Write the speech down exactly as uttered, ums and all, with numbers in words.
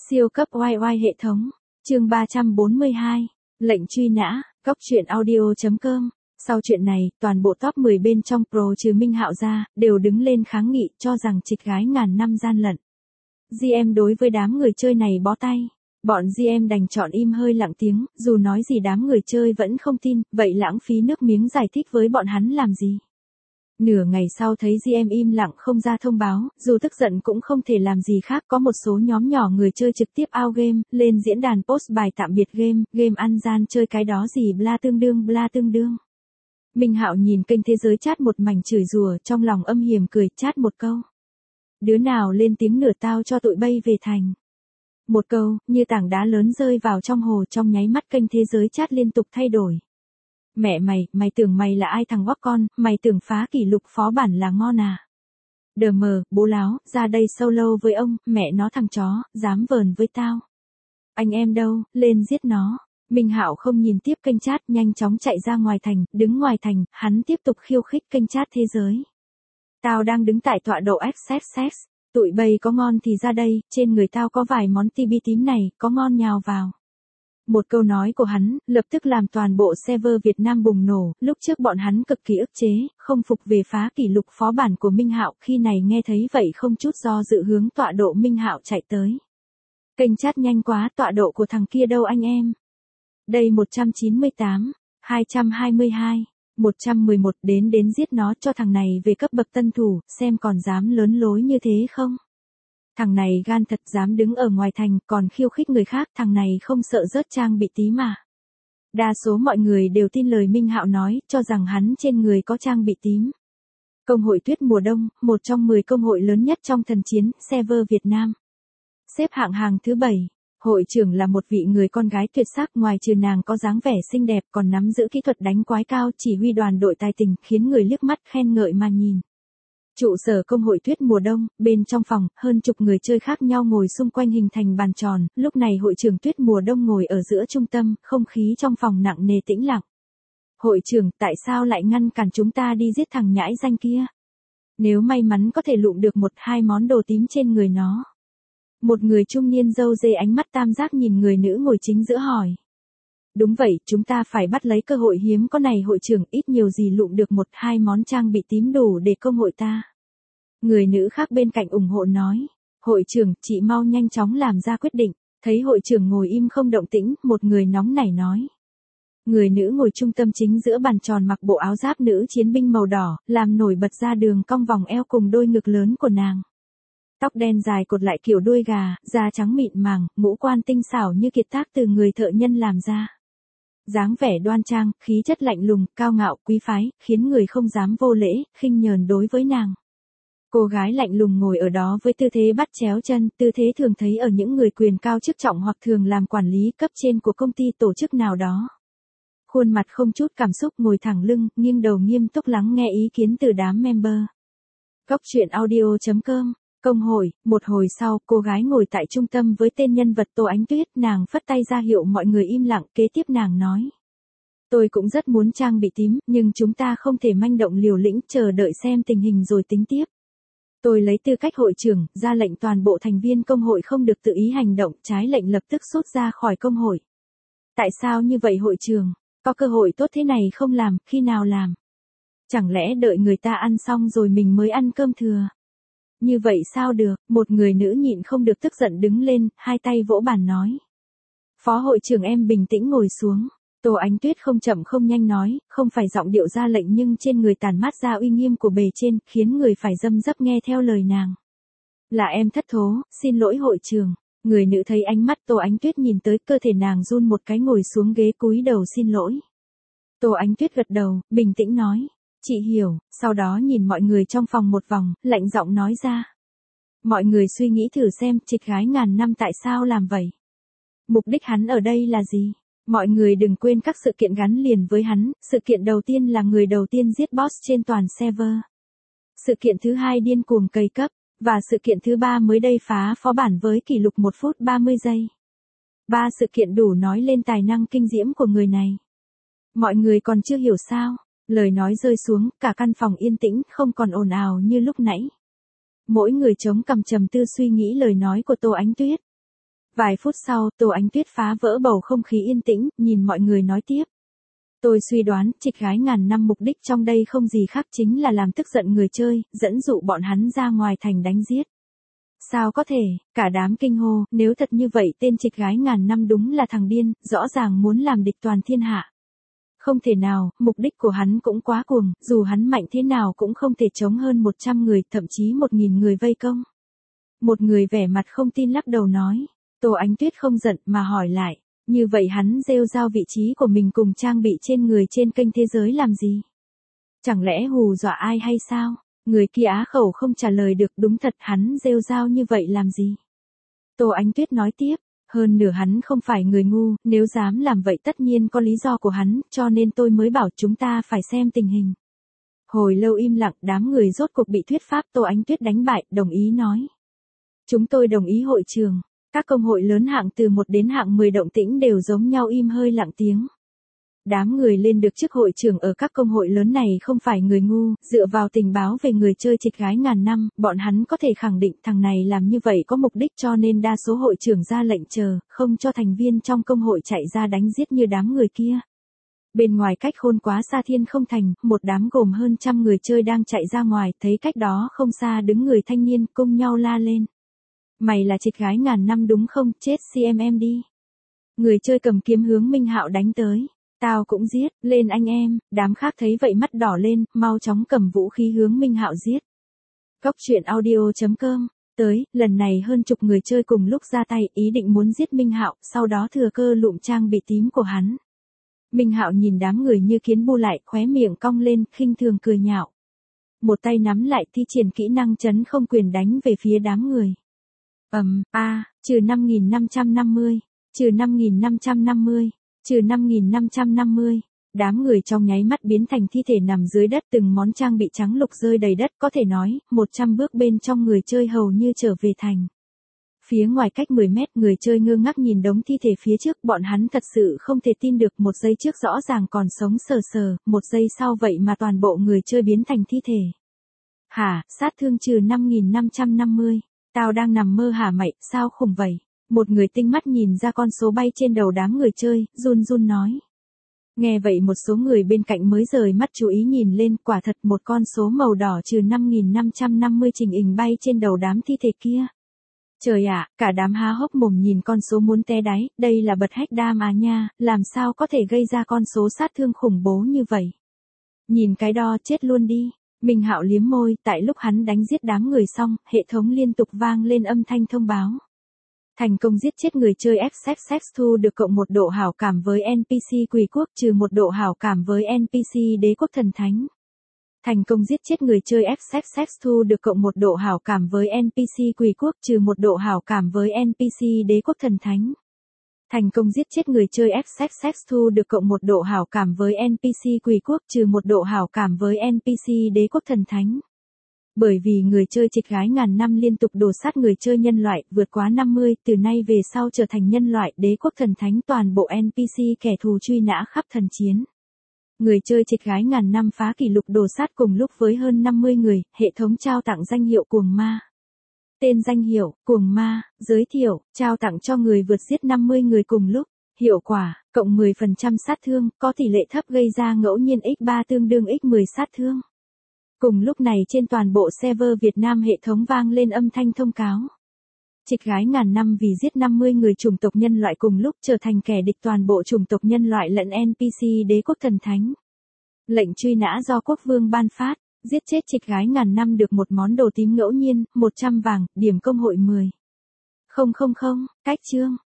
Siêu cấp oai oai hệ thống. Chương ba trăm bốn mươi hai. Lệnh truy nã. Cóc truyện audio chấm com. Sau chuyện này, toàn bộ top mười bên trong pro trừ Minh Hạo ra, đều đứng lên kháng nghị cho rằng trịch gái ngàn năm gian lận. giê em đối với đám người chơi này bó tay. Bọn giê em đành chọn im hơi lặng tiếng, dù nói gì đám người chơi vẫn không tin, vậy lãng phí nước miếng giải thích với bọn hắn làm gì. Nửa ngày sau thấy giê em im lặng không ra thông báo, dù tức giận cũng không thể làm gì khác, có một số nhóm nhỏ người chơi trực tiếp out game, lên diễn đàn post bài tạm biệt game, game ăn gian chơi cái đó gì bla tương đương bla tương đương. Minh Hạo nhìn kênh thế giới chat một mảnh chửi rủa, trong lòng âm hiểm cười, chat một câu. Đứa nào lên tiếng nửa tao cho tụi bay về thành. Một câu, như tảng đá lớn rơi vào trong hồ, trong nháy mắt kênh thế giới chat liên tục thay đổi. Mẹ mày, mày tưởng mày là ai thằng ngóc con, mày tưởng phá kỷ lục phó bản là ngon à. Đờ mờ, bố láo, ra đây solo với ông, mẹ nó thằng chó, dám vờn với tao. Anh em đâu, lên giết nó. Minh Hạo không nhìn tiếp kênh chat, nhanh chóng chạy ra ngoài thành, đứng ngoài thành, hắn tiếp tục khiêu khích kênh chat thế giới. Tao đang đứng tại tọa độ ích ích ích, tụi bay có ngon thì ra đây, trên người tao có vài món tibi tím này, có ngon nhào vào. Một câu nói của hắn, lập tức làm toàn bộ server Việt Nam bùng nổ, lúc trước bọn hắn cực kỳ ức chế, không phục về phá kỷ lục phó bản của Minh Hạo, khi này nghe thấy vậy không chút do dự hướng tọa độ Minh Hạo chạy tới. Kênh chat nhanh quá, tọa độ của thằng kia đâu anh em? Đây một trăm chín mươi tám, hai trăm hai mươi hai, một trăm mười một, đến đến giết nó cho thằng này về cấp bậc tân thủ, xem còn dám lớn lối như thế không? Thằng này gan thật, dám đứng ở ngoài thành, còn khiêu khích người khác, thằng này không sợ rớt trang bị tí mà. Đa số mọi người đều tin lời Minh Hạo nói, cho rằng hắn trên người có trang bị tím. Công hội Tuyết Mùa Đông, một trong mười công hội lớn nhất trong thần chiến, server Việt Nam. Xếp hạng hàng thứ bảy. Hội trưởng là một vị người con gái tuyệt sắc, ngoài trừ nàng có dáng vẻ xinh đẹp còn nắm giữ kỹ thuật đánh quái cao, chỉ huy đoàn đội tài tình, khiến người liếc mắt khen ngợi mà nhìn. Trụ sở công hội Tuyết Mùa Đông, bên trong phòng, hơn chục người chơi khác nhau ngồi xung quanh hình thành bàn tròn, lúc này hội trưởng Tuyết Mùa Đông ngồi ở giữa trung tâm, không khí trong phòng nặng nề tĩnh lặng. Hội trưởng, tại sao lại ngăn cản chúng ta đi giết thằng nhãi danh kia? Nếu may mắn có thể lụm được một hai món đồ tím trên người nó. Một người trung niên râu dê ánh mắt tam giác nhìn người nữ ngồi chính giữa hỏi. Đúng vậy, chúng ta phải bắt lấy cơ hội hiếm có này hội trưởng, ít nhiều gì lụm được một hai món trang bị tím đủ để công hội ta. Người nữ khác bên cạnh ủng hộ nói. Hội trưởng, chị mau nhanh chóng làm ra quyết định. Thấy hội trưởng ngồi im không động tĩnh, một người nóng nảy nói. Người nữ ngồi trung tâm chính giữa bàn tròn mặc bộ áo giáp nữ chiến binh màu đỏ, làm nổi bật ra đường cong vòng eo cùng đôi ngực lớn của nàng. Tóc đen dài cột lại kiểu đuôi gà, da trắng mịn màng, ngũ quan tinh xảo như kiệt tác từ người thợ nhân làm ra. Dáng vẻ đoan trang, khí chất lạnh lùng, cao ngạo, quý phái, khiến người không dám vô lễ, khinh nhờn đối với nàng. Cô gái lạnh lùng ngồi ở đó với tư thế bắt chéo chân, tư thế thường thấy ở những người quyền cao chức trọng hoặc thường làm quản lý cấp trên của công ty tổ chức nào đó. Khuôn mặt không chút cảm xúc, ngồi thẳng lưng, nghiêng đầu nghiêm túc lắng nghe ý kiến từ đám member. Cóc truyện audio chấm com. Công hội, một hồi sau, cô gái ngồi tại trung tâm với tên nhân vật Tô Ánh Tuyết, nàng phất tay ra hiệu mọi người im lặng, kế tiếp nàng nói. Tôi cũng rất muốn trang bị tím, nhưng chúng ta không thể manh động liều lĩnh, chờ đợi xem tình hình rồi tính tiếp. Tôi lấy tư cách hội trưởng, ra lệnh toàn bộ thành viên công hội không được tự ý hành động, trái lệnh lập tức rút ra khỏi công hội. Tại sao như vậy hội trưởng? Có cơ hội tốt thế này không làm, khi nào làm? Chẳng lẽ đợi người ta ăn xong rồi mình mới ăn cơm thừa? Như vậy sao được, một người nữ nhịn không được tức giận đứng lên, hai tay vỗ bàn nói. Phó hội trưởng em bình tĩnh ngồi xuống. Tô Ánh Tuyết không chậm không nhanh nói, không phải giọng điệu ra lệnh nhưng trên người tản mát ra uy nghiêm của bề trên, khiến người phải dâm dấp nghe theo lời nàng. Là em thất thố, xin lỗi hội trưởng. Người nữ thấy ánh mắt Tô Ánh Tuyết nhìn tới, cơ thể nàng run một cái ngồi xuống ghế cúi đầu xin lỗi. Tô Ánh Tuyết gật đầu, bình tĩnh nói. Chị hiểu, sau đó nhìn mọi người trong phòng một vòng, lạnh giọng nói ra. Mọi người suy nghĩ thử xem, trịch gái ngàn năm tại sao làm vậy? Mục đích hắn ở đây là gì? Mọi người đừng quên các sự kiện gắn liền với hắn, sự kiện đầu tiên là người đầu tiên giết boss trên toàn server. Sự kiện thứ hai điên cuồng cày cấp, và sự kiện thứ ba mới đây phá phó bản với kỷ lục một phút ba mươi giây. Ba sự kiện đủ nói lên tài năng kinh diễm của người này. Mọi người còn chưa hiểu sao? Lời nói rơi xuống, cả căn phòng yên tĩnh, không còn ồn ào như lúc nãy. Mỗi người chống cằm trầm tư suy nghĩ lời nói của Tô Ánh Tuyết. Vài phút sau, Tô Ánh Tuyết phá vỡ bầu không khí yên tĩnh, nhìn mọi người nói tiếp. Tôi suy đoán, trịch gái ngàn năm mục đích trong đây không gì khác chính là làm tức giận người chơi, dẫn dụ bọn hắn ra ngoài thành đánh giết. Sao có thể, cả đám kinh hô, nếu thật như vậy tên trịch gái ngàn năm đúng là thằng điên, rõ ràng muốn làm địch toàn thiên hạ. Không thể nào, mục đích của hắn cũng quá cuồng, dù hắn mạnh thế nào cũng không thể chống hơn một trăm người, thậm chí một nghìn người vây công. Một người vẻ mặt không tin lắc đầu nói, Tô Ánh Tuyết không giận mà hỏi lại, như vậy hắn rêu rao vị trí của mình cùng trang bị trên người trên kênh thế giới làm gì? Chẳng lẽ hù dọa ai hay sao? Người kia á khẩu không trả lời được, đúng thật hắn rêu rao như vậy làm gì? Tô Ánh Tuyết nói tiếp, hơn nửa hắn không phải người ngu, nếu dám làm vậy tất nhiên có lý do của hắn, cho nên tôi mới bảo chúng ta phải xem tình hình. Hồi lâu im lặng, đám người rốt cuộc bị thuyết pháp Tô Ánh Tuyết đánh bại, đồng ý nói. Chúng tôi đồng ý hội trường. Các công hội lớn hạng từ một đến hạng mười động tĩnh đều giống nhau im hơi lặng tiếng. Đám người lên được chức hội trưởng ở các công hội lớn này không phải người ngu, dựa vào tình báo về người chơi trịch gái ngàn năm, bọn hắn có thể khẳng định thằng này làm như vậy có mục đích, cho nên đa số hội trưởng ra lệnh chờ, không cho thành viên trong công hội chạy ra đánh giết như đám người kia. Bên ngoài cách khôn quá xa thiên không thành, một đám gồm hơn trăm người chơi đang chạy ra ngoài, thấy cách đó không xa đứng người thanh niên cùng nhau la lên. Mày là trịch gái ngàn năm đúng không, chết xê em em đi. Người chơi cầm kiếm hướng Minh Hạo đánh tới. Tao cũng giết, lên anh em, đám khác thấy vậy mắt đỏ lên, mau chóng cầm vũ khí hướng Minh Hạo giết. Cốc truyện audio chấm com, tới, lần này hơn chục người chơi cùng lúc ra tay, ý định muốn giết Minh Hạo, sau đó thừa cơ lụm trang bị tím của hắn. Minh Hạo nhìn đám người như kiến bu lại, khóe miệng cong lên, khinh thường cười nhạo. Một tay nắm lại thi triển kỹ năng chấn không quyền đánh về phía đám người. Ầm, a, à, trừ năm nghìn năm trăm năm mươi, trừ năm nghìn năm trăm năm mươi, trừ năm nghìn năm trăm năm mươi. Đám người trong nháy mắt biến thành thi thể nằm dưới đất, từng món trang bị trắng lục rơi đầy đất, có thể nói, một trăm bước bên trong người chơi hầu như trở về thành. Phía ngoài cách mười mét, người chơi ngơ ngác nhìn đống thi thể phía trước, bọn hắn thật sự không thể tin được, một giây trước rõ ràng còn sống sờ sờ, một giây sau vậy mà toàn bộ người chơi biến thành thi thể. Hả, sát thương trừ năm nghìn năm trăm năm mươi. Tao đang nằm mơ hả mày, sao khủng vậy? Một người tinh mắt nhìn ra con số bay trên đầu đám người chơi, run run nói. Nghe vậy một số người bên cạnh mới rời mắt chú ý nhìn lên, quả thật một con số màu đỏ trừ năm nghìn năm trăm năm mươi trình hình bay trên đầu đám thi thể kia. Trời ạ, cả đám há hốc mồm nhìn con số muốn té đáy, đây là bật hack đam à nha, làm sao có thể gây ra con số sát thương khủng bố như vậy? Nhìn cái đo chết luôn đi. Minh Hạo liếm môi, tại lúc hắn đánh giết đám người xong, hệ thống liên tục vang lên âm thanh thông báo. Thành công giết chết người chơi ép ép ép thu được cộng một độ hảo cảm với en pê xê quỷ quốc, trừ một độ hảo cảm với en pê xê đế quốc thần thánh. Thành công giết chết người chơi ép ép ép thu được cộng một độ hảo cảm với en pê xê quỷ quốc, trừ một độ hảo cảm với en pê xê đế quốc thần thánh. Thành công giết chết người chơi ép ép ép thu được cộng một độ hảo cảm với en pê xê quỷ quốc, trừ một độ hảo cảm với en pê xê đế quốc thần thánh. Bởi vì người chơi trịch gái ngàn năm liên tục đổ sát người chơi nhân loại, vượt quá năm mươi, từ nay về sau trở thành nhân loại, đế quốc thần thánh toàn bộ en pê xê kẻ thù truy nã khắp thần chiến. Người chơi trịch gái ngàn năm phá kỷ lục đổ sát cùng lúc với hơn năm mươi người, hệ thống trao tặng danh hiệu cuồng ma. Tên danh hiệu, cuồng ma, giới thiệu, trao tặng cho người vượt giết năm mươi người cùng lúc. Hiệu quả, cộng mười phần trăm sát thương, có tỷ lệ thấp gây ra ngẫu nhiên nhân ba tương đương nhân mười sát thương. Cùng lúc này trên toàn bộ server Việt Nam hệ thống vang lên âm thanh thông cáo. Trịch gái ngàn năm vì giết năm mươi người chủng tộc nhân loại cùng lúc trở thành kẻ địch toàn bộ chủng tộc nhân loại lẫn en pê xê đế quốc thần thánh. Lệnh truy nã do quốc vương ban phát. Giết chết trịch gái ngàn năm được một món đồ tím ngẫu nhiên, một trăm vàng, điểm công hội mười. Không không không, cách chương.